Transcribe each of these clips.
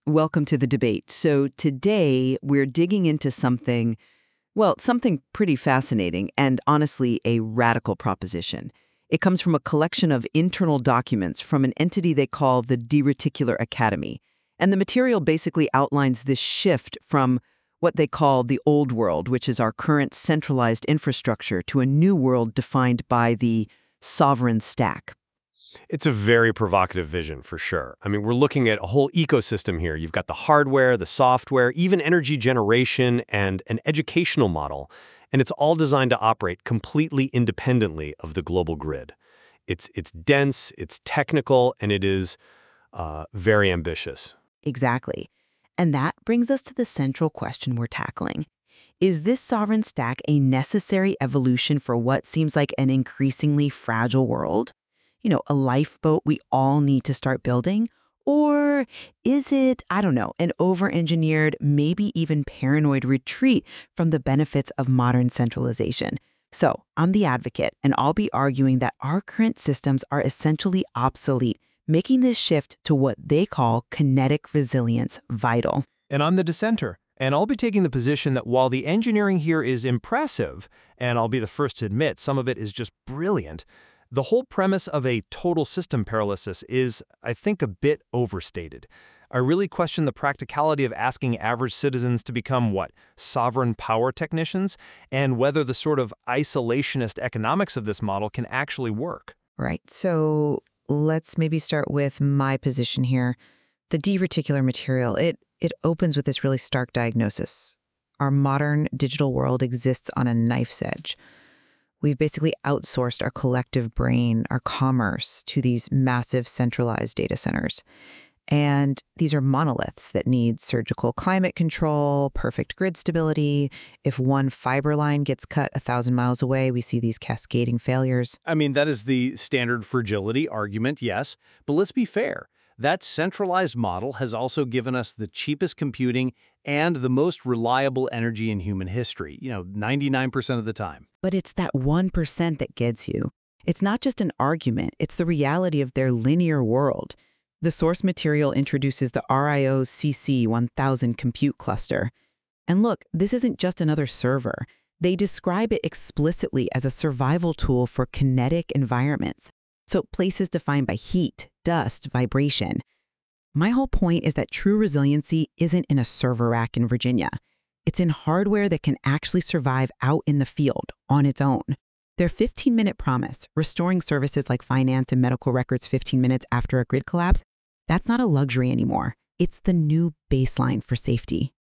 Welcome to the debate. So today we're digging into something, well, something pretty fascinating and honestly a radical proposition. It comes from a collection of internal documents from an entity they call the De Reticular Academy. And the material basically outlines this shift from what they call the old world, which is our current centralized infrastructure, to a new world defined by the sovereign stack. It's a very provocative vision, for sure. I mean, we're looking at a whole ecosystem here. You've got the hardware, the software, even energy generation, and an educational model. And it's all designed to operate completely independently of the global grid. It's dense, it's technical, and it is very ambitious. Exactly. And that brings us to the central question we're tackling. Is this sovereign stack a necessary evolution for what seems like an increasingly fragile world? A lifeboat we all need to start building? Or is it, I don't know, an over-engineered, maybe even paranoid retreat from the benefits of modern centralization? So, I'm the advocate, and I'll be arguing that our current systems are essentially obsolete, making this shift to what they call kinetic resilience vital. And I'm the dissenter. And I'll be taking the position that while the engineering here is impressive, and I'll be the first to admit some of it is just brilliant, the whole premise of a total system paralysis is, I think, a bit overstated. I really question the practicality of asking average citizens to become, sovereign power technicians, and whether the sort of isolationist economics of this model can actually work. Right. So let's maybe start with my position here. The De Reticular material, it opens with this really stark diagnosis. Our modern digital world exists on a knife's edge. We've basically outsourced our collective brain, our commerce, to these massive centralized data centers. And these are monoliths that need surgical climate control, perfect grid stability. If one fiber line gets cut 1,000 miles away, we see these cascading failures. I mean, that is the standard fragility argument, yes. But let's be fair. That centralized model has also given us the cheapest computing and the most reliable energy in human history, 99% of the time. But it's that 1% that gets you. It's not just an argument, it's the reality of their linear world. The source material introduces the RIO's CC1000 compute cluster. And look, this isn't just another server. They describe it explicitly as a survival tool for kinetic environments. So places defined by heat, dust, vibration. My whole point is that true resiliency isn't in a server rack in Virginia. It's in hardware that can actually survive out in the field on its own. Their 15-minute promise, restoring services like finance and medical records 15 minutes after a grid collapse, that's not a luxury anymore. It's the new baseline for safety.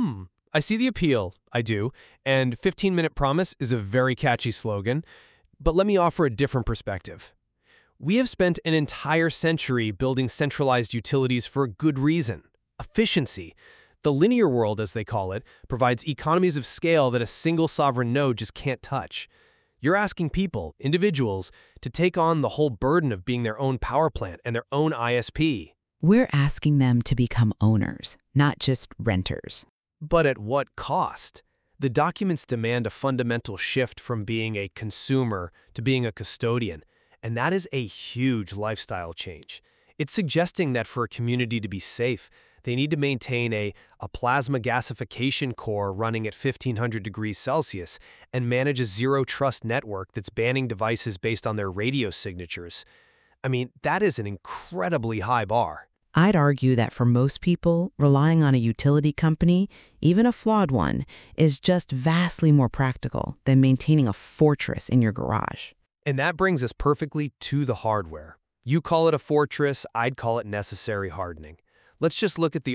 I see the appeal, I do, and 15-minute promise is a very catchy slogan. But let me offer a different perspective. We have spent an entire century building centralized utilities for a good reason: efficiency. The linear world, as they call it, provides economies of scale that a single sovereign node just can't touch. You're asking people, individuals, to take on the whole burden of being their own power plant and their own ISP. We're asking them to become owners, not just renters. But at what cost? The documents demand a fundamental shift from being a consumer to being a custodian. And that is a huge lifestyle change. It's suggesting that for a community to be safe, they need to maintain a plasma gasification core running at 1,500 degrees Celsius and manage a zero-trust network that's banning devices based on their radio signatures. I mean, that is an incredibly high bar. I'd argue that for most people, relying on a utility company, even a flawed one, is just vastly more practical than maintaining a fortress in your garage. And that brings us perfectly to the hardware. You call it a fortress, I'd call it necessary hardening. Let's just look at the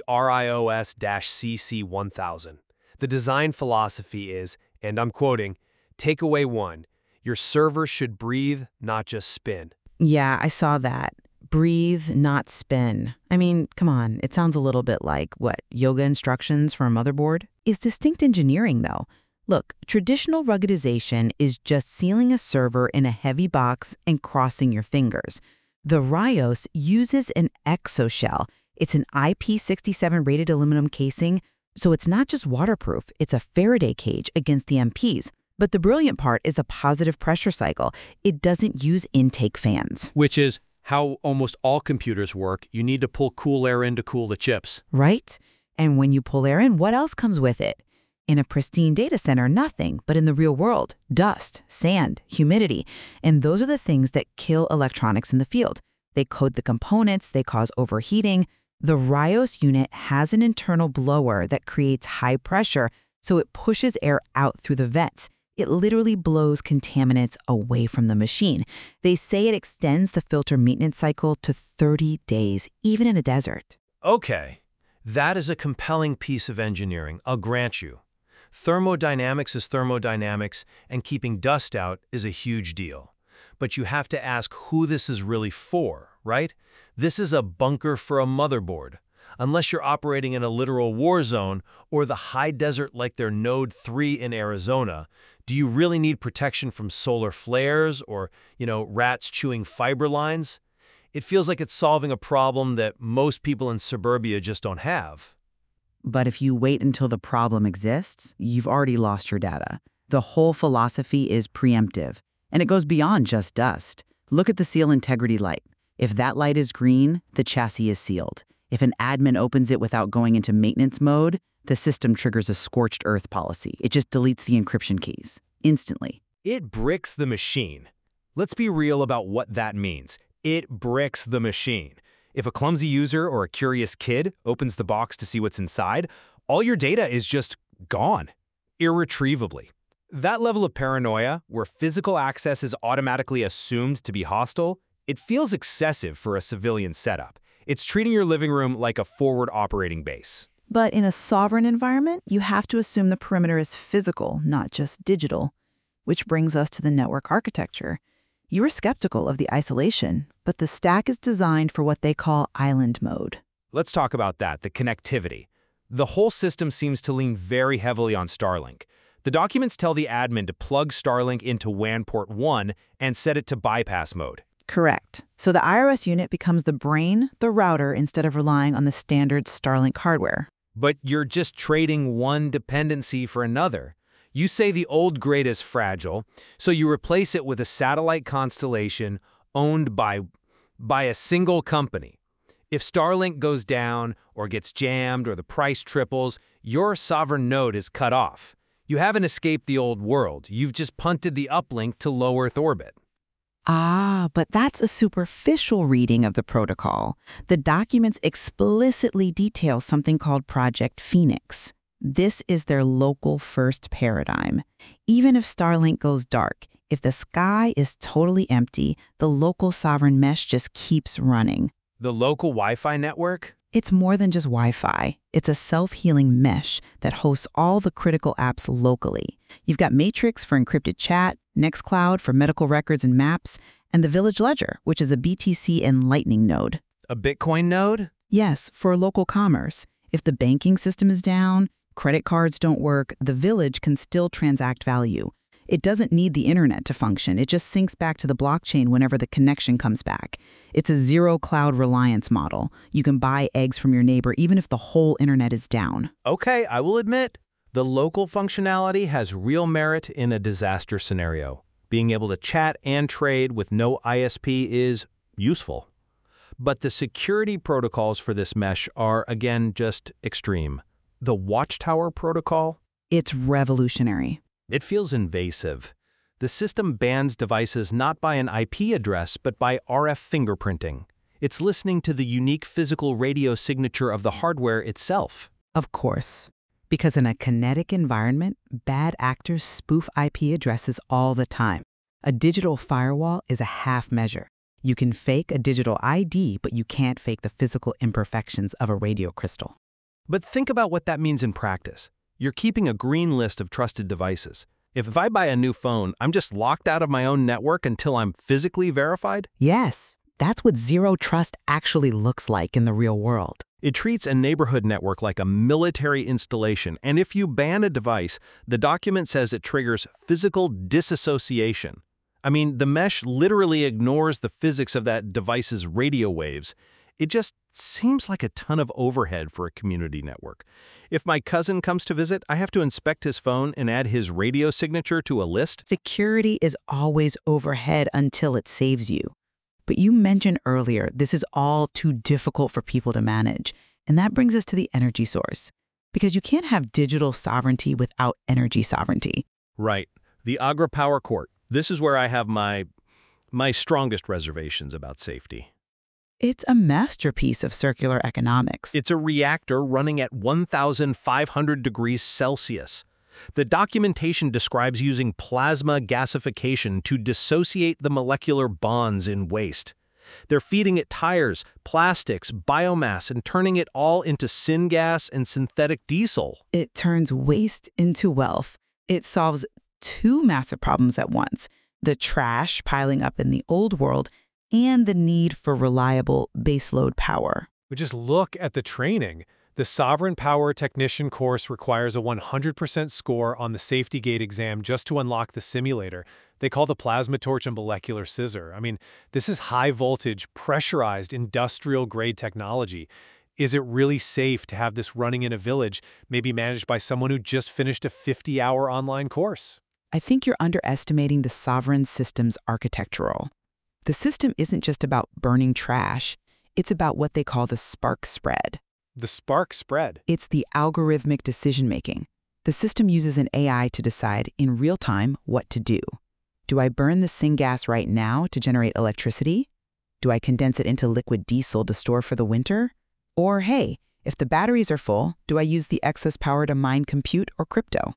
RIOS-CC1000. The design philosophy is, and I'm quoting, takeaway 1, your server should breathe, not just spin. Yeah, I saw that. Breathe, not spin. I mean, come on, it sounds a little bit like, yoga instructions for a motherboard? It's distinct engineering, though. Look, traditional ruggedization is just sealing a server in a heavy box and crossing your fingers. The RIOS uses an exoshell. It's an IP67 rated aluminum casing, so it's not just waterproof, it's a Faraday cage against the MPs. But the brilliant part is the positive pressure cycle. It doesn't use intake fans. Which is how almost all computers work. You need to pull cool air in to cool the chips. Right? And when you pull air in, what else comes with it? In a pristine data center, nothing. But in the real world, dust, sand, humidity. And those are the things that kill electronics in the field. They coat the components, they cause overheating. The Rios unit has an internal blower that creates high pressure, so it pushes air out through the vents. It literally blows contaminants away from the machine. They say it extends the filter maintenance cycle to 30 days, even in a desert. Okay, that is a compelling piece of engineering, I'll grant you. Thermodynamics is thermodynamics, and keeping dust out is a huge deal. But you have to ask who this is really for, right? This is a bunker for a motherboard. Unless you're operating in a literal war zone or the high desert like their Node 3 in Arizona, do you really need protection from solar flares or, rats chewing fiber lines? It feels like it's solving a problem that most people in suburbia just don't have. But if you wait until the problem exists, you've already lost your data. The whole philosophy is preemptive, and it goes beyond just dust. Look at the seal integrity light. If that light is green, the chassis is sealed. If an admin opens it without going into maintenance mode, the system triggers a scorched earth policy. It just deletes the encryption keys instantly. It bricks the machine. Let's be real about what that means. It bricks the machine. If a clumsy user or a curious kid opens the box to see what's inside, all your data is just gone, irretrievably. That level of paranoia, where physical access is automatically assumed to be hostile, it feels excessive for a civilian setup. It's treating your living room like a forward operating base. But in a sovereign environment, you have to assume the perimeter is physical, not just digital. Which brings us to the network architecture. You were skeptical of the isolation, but the stack is designed for what they call island mode. Let's talk about that, the connectivity. The whole system seems to lean very heavily on Starlink. The documents tell the admin to plug Starlink into WAN port 1 and set it to bypass mode. Correct. So the IRS unit becomes the brain, the router, instead of relying on the standard Starlink hardware. But you're just trading one dependency for another. You say the old grid is fragile, so you replace it with a satellite constellation owned by a single company. If Starlink goes down or gets jammed or the price triples, your sovereign node is cut off. You haven't escaped the old world. You've just punted the uplink to low Earth orbit. Ah, but that's a superficial reading of the protocol. The documents explicitly detail something called Project Phoenix. This is their local first paradigm. Even if Starlink goes dark, if the sky is totally empty, the local sovereign mesh just keeps running. The local Wi-Fi network? It's more than just Wi-Fi. It's a self-healing mesh that hosts all the critical apps locally. You've got Matrix for encrypted chat, Nextcloud for medical records and maps, and the Village Ledger, which is a BTC and Lightning node. A Bitcoin node? Yes, for local commerce. If the banking system is down, credit cards don't work, the Village can still transact value. It doesn't need the internet to function. It just syncs back to the blockchain whenever the connection comes back. It's a zero cloud reliance model. You can buy eggs from your neighbor even if the whole internet is down. Okay, I will admit, the local functionality has real merit in a disaster scenario. Being able to chat and trade with no ISP is useful. But the security protocols for this mesh are, again, just extreme. The Watchtower protocol? It's revolutionary. It feels invasive. The system bans devices not by an IP address, but by RF fingerprinting. It's listening to the unique physical radio signature of the hardware itself. Of course. Because in a kinetic environment, bad actors spoof IP addresses all the time. A digital firewall is a half measure. You can fake a digital ID, but you can't fake the physical imperfections of a radio crystal. But think about what that means in practice. You're keeping a green list of trusted devices. If I buy a new phone, I'm just locked out of my own network until I'm physically verified? Yes, that's what zero trust actually looks like in the real world. It treats a neighborhood network like a military installation, and if you ban a device, the document says it triggers physical disassociation. I mean, the mesh literally ignores the physics of that device's radio waves. It just seems like a ton of overhead for a community network. If my cousin comes to visit, I have to inspect his phone and add his radio signature to a list. Security is always overhead until it saves you. But you mentioned earlier, this is all too difficult for people to manage. And that brings us to the energy source. Because you can't have digital sovereignty without energy sovereignty. Right. The Agra Power Court. This is where I have my strongest reservations about safety. It's a masterpiece of circular economics. It's a reactor running at 1,500 degrees Celsius. The documentation describes using plasma gasification to dissociate the molecular bonds in waste. They're feeding it tires, plastics, biomass, and turning it all into syngas and synthetic diesel. It turns waste into wealth. It solves two massive problems at once: the trash piling up in the old world and the need for reliable baseload power. But just look at the training. The Sovereign Power Technician course requires a 100% score on the Safety Gate exam just to unlock the simulator. They call the plasma torch a molecular scissor. I mean, this is high-voltage, pressurized, industrial-grade technology. Is it really safe to have this running in a village, maybe managed by someone who just finished a 50-hour online course? I think you're underestimating the sovereign system's architectural. The system isn't just about burning trash. It's about what they call the spark spread. The spark spread. It's the algorithmic decision-making. The system uses an AI to decide in real time what to do. Do I burn the syngas right now to generate electricity? Do I condense it into liquid diesel to store for the winter? Or, hey, if the batteries are full, do I use the excess power to mine compute or crypto?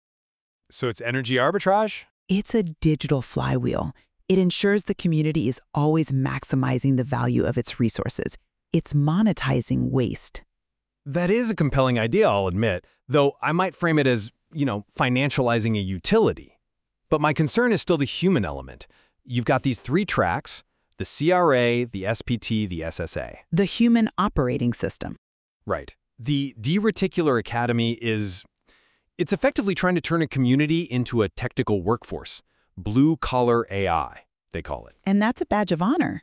So it's energy arbitrage? It's a digital flywheel. It ensures the community is always maximizing the value of its resources. It's monetizing waste. That is a compelling idea, I'll admit, though I might frame it as, financializing a utility. But my concern is still the human element. You've got these three tracks: the CRA, the SPT, the SSA. The human operating system. Right. The D-Reticular Academy it's effectively trying to turn a community into a technical workforce. Blue-collar AI, they call it. And that's a badge of honor.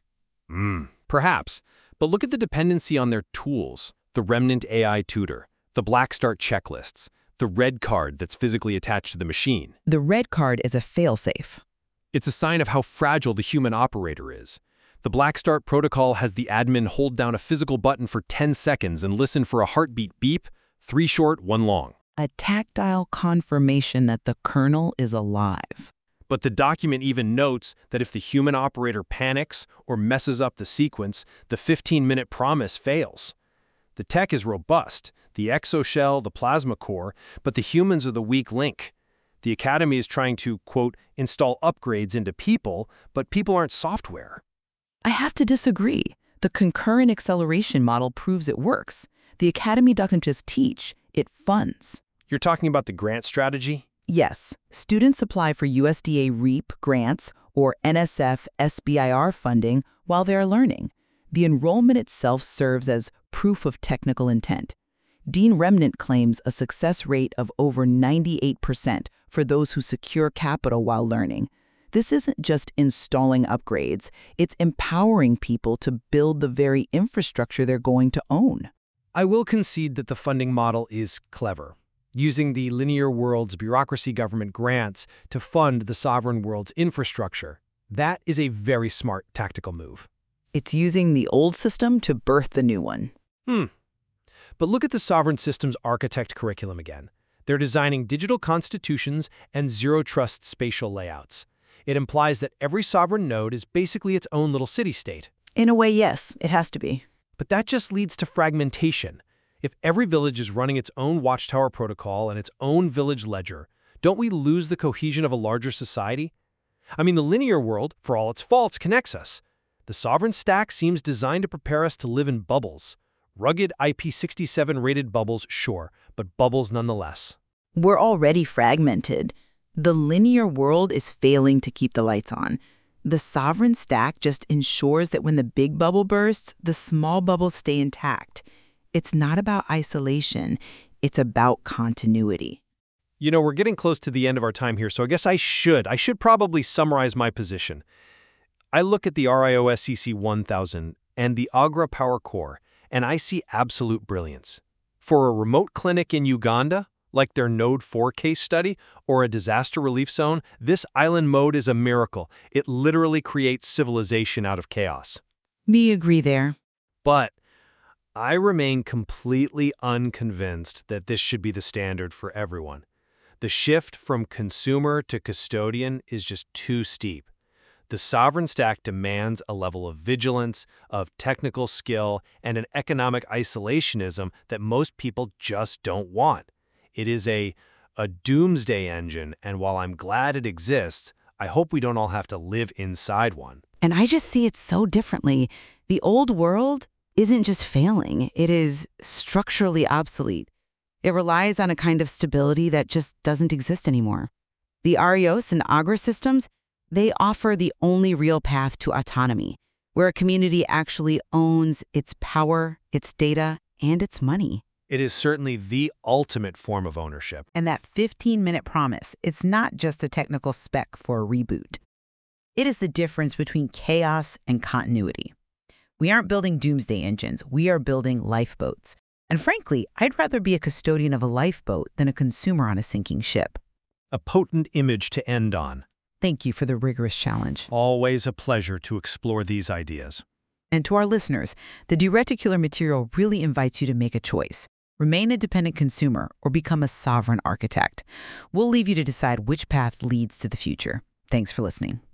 Perhaps. But look at the dependency on their tools. The Remnant AI tutor, the Black Start checklists, the red card that's physically attached to the machine. The red card is a failsafe. It's a sign of how fragile the human operator is. The Black Start protocol has the admin hold down a physical button for 10 seconds and listen for a heartbeat beep, 3 short, 1 long. A tactile confirmation that the kernel is alive. But the document even notes that if the human operator panics or messes up the sequence, the 15-minute promise fails. The tech is robust, the exoshell, the plasma core, but the humans are the weak link. The Academy is trying to, quote, install upgrades into people, but people aren't software. I have to disagree. The concurrent acceleration model proves it works. The Academy doesn't just teach, it funds. You're talking about the grant strategy? Yes, students apply for USDA REAP grants or NSF SBIR funding while they're learning. The enrollment itself serves as proof of technical intent. Dean Remnant claims a success rate of over 98% for those who secure capital while learning. This isn't just installing upgrades, it's empowering people to build the very infrastructure they're going to own. I will concede that the funding model is clever, using the linear world's bureaucracy government grants to fund the sovereign world's infrastructure. That is a very smart tactical move. It's using the old system to birth the new one. But look at the sovereign system's architect curriculum again. They're designing digital constitutions and zero-trust spatial layouts. It implies that every sovereign node is basically its own little city-state. In a way, yes, it has to be. But that just leads to fragmentation. If every village is running its own watchtower protocol and its own village ledger, don't we lose the cohesion of a larger society? I mean, the linear world, for all its faults, connects us. The sovereign stack seems designed to prepare us to live in bubbles. Rugged IP67 rated bubbles, sure, but bubbles nonetheless. We're already fragmented. The linear world is failing to keep the lights on. The sovereign stack just ensures that when the big bubble bursts, the small bubbles stay intact. It's not about isolation, it's about continuity. We're getting close to the end of our time here, so I guess I should probably summarize my position. I look at the RIO-SCC 1000 and the Agra Power Core, and I see absolute brilliance. For a remote clinic in Uganda like their Node 4 case study or a disaster relief zone, this island mode is a miracle. It literally creates civilization out of chaos. Me agree there. But I remain completely unconvinced that this should be the standard for everyone. The shift from consumer to custodian is just too steep. The sovereign stack demands a level of vigilance, of technical skill, and an economic isolationism that most people just don't want. It is a doomsday engine, and while I'm glad it exists, I hope we don't all have to live inside one. And I just see it so differently. The old world isn't just failing, it is structurally obsolete. It relies on a kind of stability that just doesn't exist anymore. The Arios and Agra systems, they offer the only real path to autonomy, where a community actually owns its power, its data, and its money. It is certainly the ultimate form of ownership. And that 15-minute promise, it's not just a technical spec for a reboot. It is the difference between chaos and continuity. We aren't building doomsday engines, we are building lifeboats. And frankly, I'd rather be a custodian of a lifeboat than a consumer on a sinking ship. A potent image to end on. Thank you for the rigorous challenge. Always a pleasure to explore these ideas. And to our listeners, the dereticular material really invites you to make a choice. Remain a dependent consumer or become a sovereign architect. We'll leave you to decide which path leads to the future. Thanks for listening.